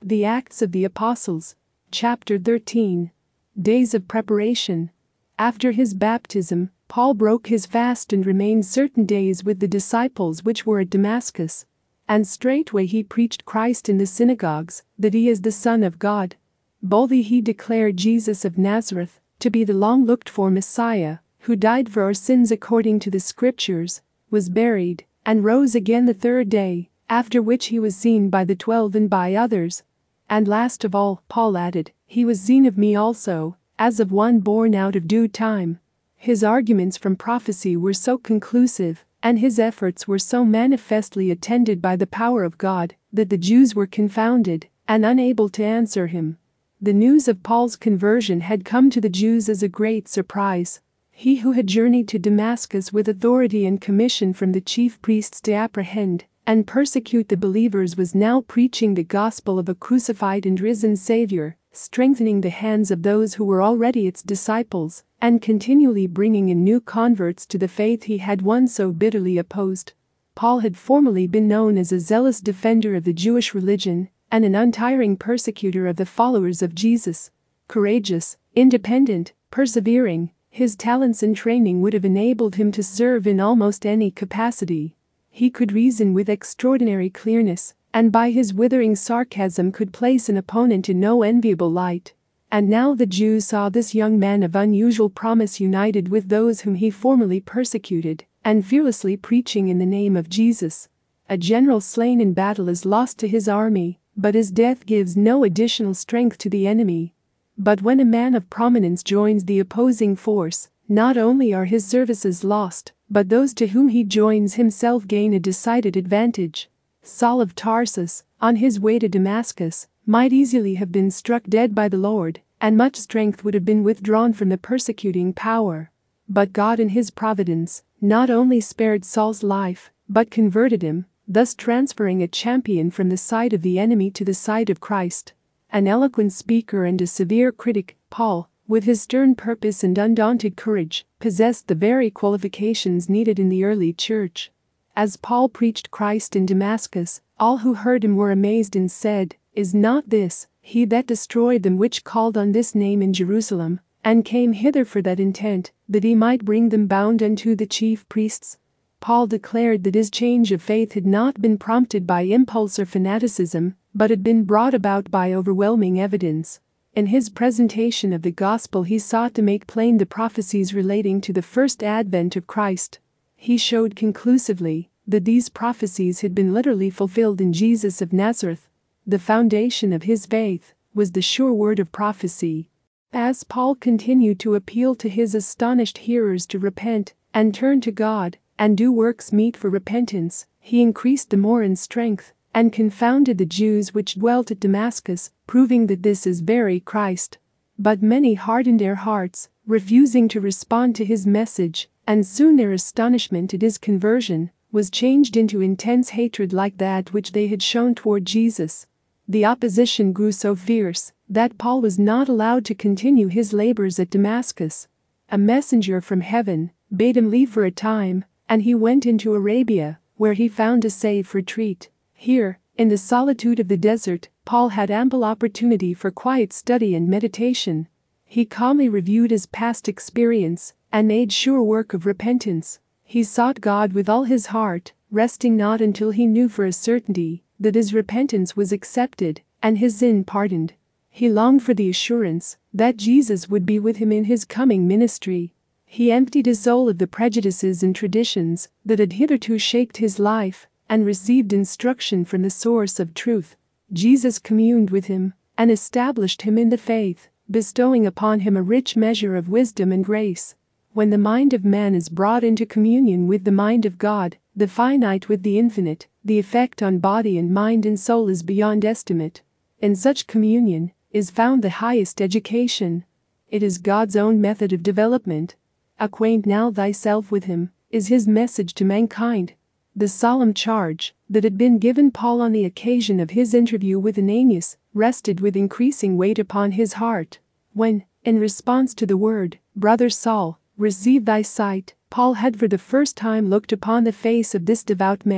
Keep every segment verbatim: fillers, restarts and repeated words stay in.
The Acts of the Apostles, chapter thirteen. Days of preparation. After his baptism, Paul broke his fast and remained certain days with the disciples which were at Damascus. And straightway he preached Christ in the synagogues, that he is the Son of God. Boldly he declared Jesus of Nazareth to be the long-looked-for Messiah, who died for our sins according to the Scriptures, was buried, and rose again the third day, after which he was seen by the twelve and by others. And last of all, Paul added, he was seen of me also, as of one born out of due time. His arguments from prophecy were so conclusive, and his efforts were so manifestly attended by the power of God, that the Jews were confounded and unable to answer him. The news of Paul's conversion had come to the Jews as a great surprise. He who had journeyed to Damascus with authority and commission from the chief priests to apprehend and persecute the believers was now preaching the gospel of a crucified and risen Savior, strengthening the hands of those who were already its disciples, and continually bringing in new converts to the faith he had once so bitterly opposed. Paul had formerly been known as a zealous defender of the Jewish religion and an untiring persecutor of the followers of Jesus. Courageous, independent, persevering, his talents and training would have enabled him to serve in almost any capacity. He could reason with extraordinary clearness, and by his withering sarcasm could place an opponent in no enviable light. And now the Jews saw this young man of unusual promise united with those whom he formerly persecuted, and fearlessly preaching in the name of Jesus. A general slain in battle is lost to his army, but his death gives no additional strength to the enemy. But when a man of prominence joins the opposing force, not only are his services lost, but those to whom he joins himself gain a decided advantage. Saul of Tarsus, on his way to Damascus, might easily have been struck dead by the Lord, and much strength would have been withdrawn from the persecuting power. But God in his providence not only spared Saul's life, but converted him, thus transferring a champion from the side of the enemy to the side of Christ. An eloquent speaker and a severe critic, Paul, with his stern purpose and undaunted courage, possessed the very qualifications needed in the early church. As Paul preached Christ in Damascus, all who heard him were amazed and said, "Is not this he that destroyed them which called on this name in Jerusalem, and came hither for that intent, that he might bring them bound unto the chief priests?" Paul declared that his change of faith had not been prompted by impulse or fanaticism, but had been brought about by overwhelming evidence. In his presentation of the gospel he sought to make plain the prophecies relating to the first advent of Christ. He showed conclusively that these prophecies had been literally fulfilled in Jesus of Nazareth. The foundation of his faith was the sure word of prophecy. As Paul continued to appeal to his astonished hearers to repent and turn to God and do works meet for repentance, he increased the more in strength and confounded the Jews which dwelt at Damascus, proving that this is very Christ. But many hardened their hearts, refusing to respond to his message, and soon their astonishment at his conversion was changed into intense hatred like that which they had shown toward Jesus. The opposition grew so fierce that Paul was not allowed to continue his labors at Damascus. A messenger from heaven bade him leave for a time, and he went into Arabia, where he found a safe retreat. Here, in the solitude of the desert, Paul had ample opportunity for quiet study and meditation. He calmly reviewed his past experience and made sure work of repentance. He sought God with all his heart, resting not until he knew for a certainty that his repentance was accepted and his sin pardoned. He longed for the assurance that Jesus would be with him in his coming ministry. He emptied his soul of the prejudices and traditions that had hitherto shaped his life and received instruction from the source of truth. Jesus communed with him and established him in the faith, bestowing upon him a rich measure of wisdom and grace. When the mind of man is brought into communion with the mind of God, the finite with the infinite, the effect on body and mind and soul is beyond estimate. In such communion is found the highest education. It is God's own method of development. "Acquaint now thyself with him," is his message to mankind. The solemn charge that had been given Paul on the occasion of his interview with Ananias rested with increasing weight upon his heart. When, in response to the word, "Brother Saul, receive thy sight," Paul had for the first time looked upon the face of this devout man,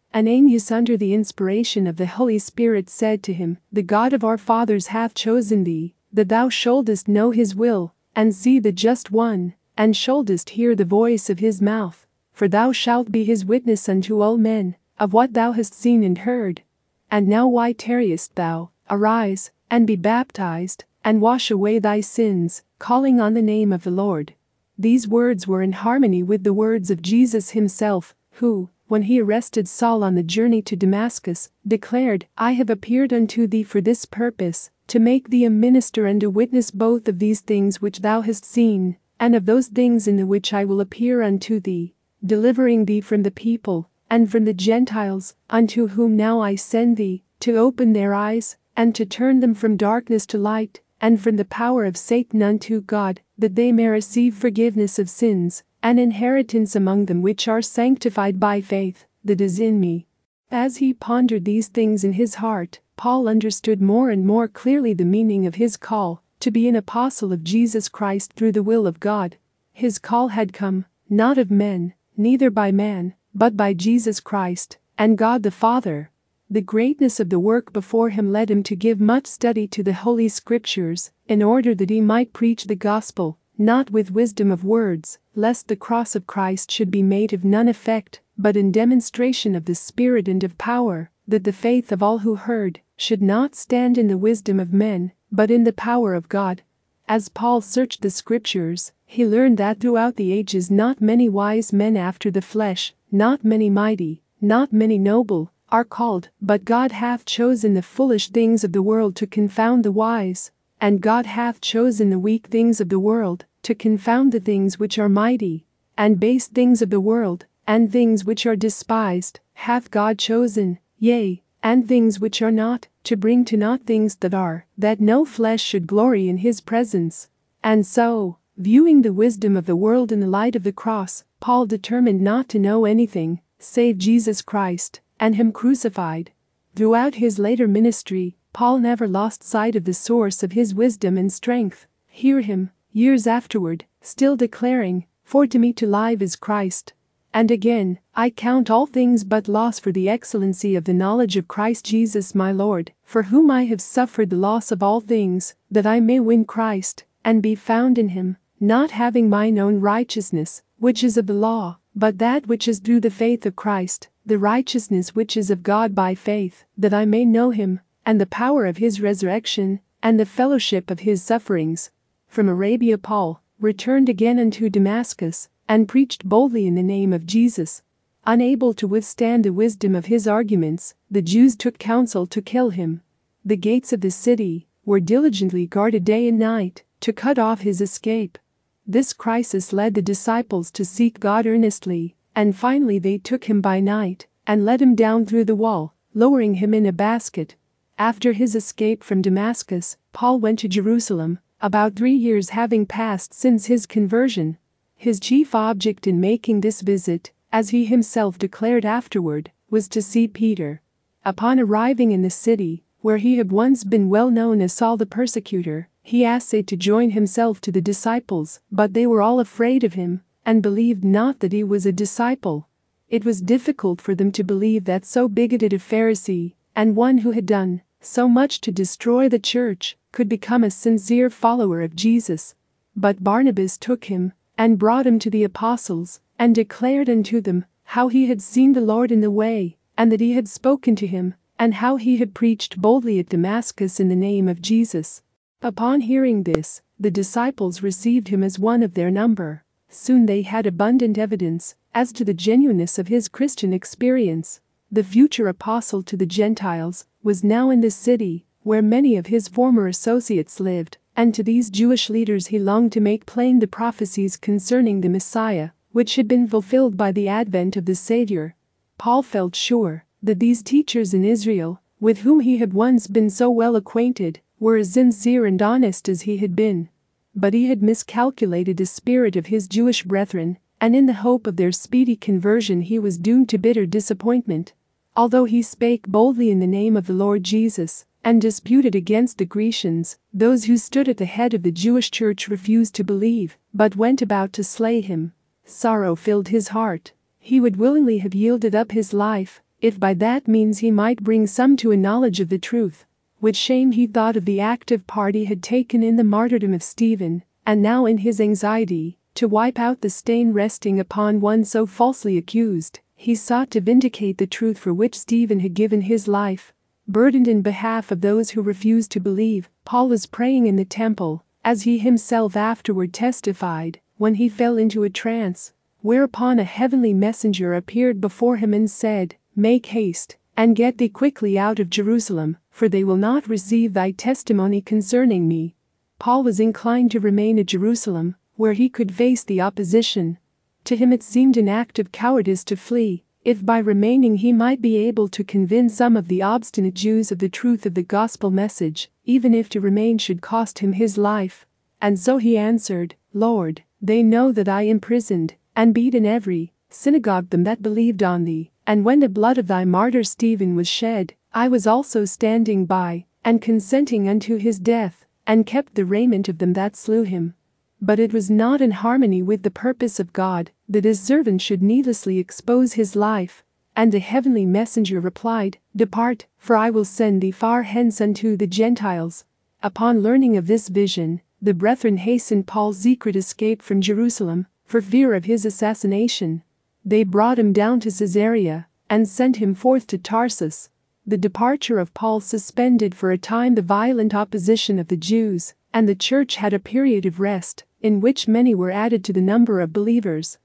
Ananias, under the inspiration of the Holy Spirit, said to him, "The God of our fathers hath chosen thee, that thou shouldest know his will, and see the Just One, and shouldest hear the voice of his mouth. For thou shalt be his witness unto all men, of what thou hast seen and heard. And now why tarriest thou? Arise, and be baptized, and wash away thy sins, calling on the name of the Lord." These words were in harmony with the words of Jesus himself, who, when he arrested Saul on the journey to Damascus, declared, "I have appeared unto thee for this purpose, to make thee a minister and a witness both of these things which thou hast seen, and of those things in the which I will appear unto thee, delivering thee from the people, and from the Gentiles, unto whom now I send thee, to open their eyes, and to turn them from darkness to light, and from the power of Satan unto God, that they may receive forgiveness of sins, an inheritance among them which are sanctified by faith that is in me." As he pondered these things in his heart, Paul understood more and more clearly the meaning of his call to be an apostle of Jesus Christ through the will of God. His call had come, not of men, neither by man, but by Jesus Christ and God the Father. The greatness of the work before him led him to give much study to the Holy Scriptures, in order that he might preach the gospel, not with wisdom of words, lest the cross of Christ should be made of none effect, but in demonstration of the Spirit and of power, that the faith of all who heard should not stand in the wisdom of men, but in the power of God. As Paul searched the Scriptures, he learned that throughout the ages not many wise men after the flesh, not many mighty, not many noble, are called, but God hath chosen the foolish things of the world to confound the wise, and God hath chosen the weak things of the world to confound the things which are mighty, and base things of the world, and things which are despised, hath God chosen, yea, and things which are not, to bring to naught things that are, that no flesh should glory in his presence. And so, viewing the wisdom of the world in the light of the cross, Paul determined not to know anything save Jesus Christ and him crucified. Throughout his later ministry, Paul never lost sight of the source of his wisdom and strength. Hear him, years afterward, still declaring, "For to me to live is Christ." And again, "I count all things but loss for the excellency of the knowledge of Christ Jesus my Lord, for whom I have suffered the loss of all things, that I may win Christ, and be found in him, not having mine own righteousness, which is of the law, but that which is through the faith of Christ, the righteousness which is of God by faith, that I may know him, and the power of his resurrection, and the fellowship of his sufferings." From Arabia Paul returned again unto Damascus, and preached boldly in the name of Jesus. Unable to withstand the wisdom of his arguments, the Jews took counsel to kill him. The gates of the city were diligently guarded day and night to cut off his escape. This crisis led the disciples to seek God earnestly, and finally they took him by night and let him down through the wall, lowering him in a basket. After his escape from Damascus, Paul went to Jerusalem, about three years having passed since his conversion. His chief object in making this visit, as he himself declared afterward, was to see Peter. Upon arriving in the city, where he had once been well known as Saul the persecutor, he essayed to join himself to the disciples, but they were all afraid of him, and believed not that he was a disciple. It was difficult for them to believe that so bigoted a Pharisee, and one who had done so much to destroy the church, could become a sincere follower of Jesus. But Barnabas took him, and brought him to the apostles, and declared unto them how he had seen the Lord in the way, and that he had spoken to him, and how he had preached boldly at Damascus in the name of Jesus. Upon hearing this, the disciples received him as one of their number. Soon they had abundant evidence as to the genuineness of his Christian experience. The future apostle to the Gentiles was now in the city where many of his former associates lived, and to these Jewish leaders he longed to make plain the prophecies concerning the Messiah, which had been fulfilled by the advent of the Savior. Paul felt sure that these teachers in Israel, with whom he had once been so well acquainted, were as sincere and honest as he had been. But he had miscalculated the spirit of his Jewish brethren, and in the hope of their speedy conversion he was doomed to bitter disappointment. Although he spake boldly in the name of the Lord Jesus, and disputed against the Grecians, those who stood at the head of the Jewish church refused to believe, but went about to slay him. Sorrow filled his heart. He would willingly have yielded up his life, if by that means he might bring some to a knowledge of the truth. With shame he thought of the active part he had taken in the martyrdom of Stephen, and now in his anxiety to wipe out the stain resting upon one so falsely accused, he sought to vindicate the truth for which Stephen had given his life. Burdened in behalf of those who refused to believe, Paul was praying in the temple, as he himself afterward testified, when he fell into a trance, whereupon a heavenly messenger appeared before him and said, "Make haste, and get thee quickly out of Jerusalem, for they will not receive thy testimony concerning me." Paul was inclined to remain at Jerusalem, where he could face the opposition. To him it seemed an act of cowardice to flee, if by remaining he might be able to convince some of the obstinate Jews of the truth of the gospel message, even if to remain should cost him his life. And so he answered, "Lord, they know that I imprisoned and beat in every synagogue them that believed on thee, and when the blood of thy martyr Stephen was shed, I was also standing by, and consenting unto his death, and kept the raiment of them that slew him. But it was not in harmony with the purpose of God that his servant should needlessly expose his life." And the heavenly messenger replied, "Depart, for I will send thee far hence unto the Gentiles." Upon learning of this vision, the brethren hastened Paul's secret escape from Jerusalem, for fear of his assassination. They brought him down to Caesarea, and sent him forth to Tarsus. The departure of Paul suspended for a time the violent opposition of the Jews, and the church had a period of rest, in which many were added to the number of believers.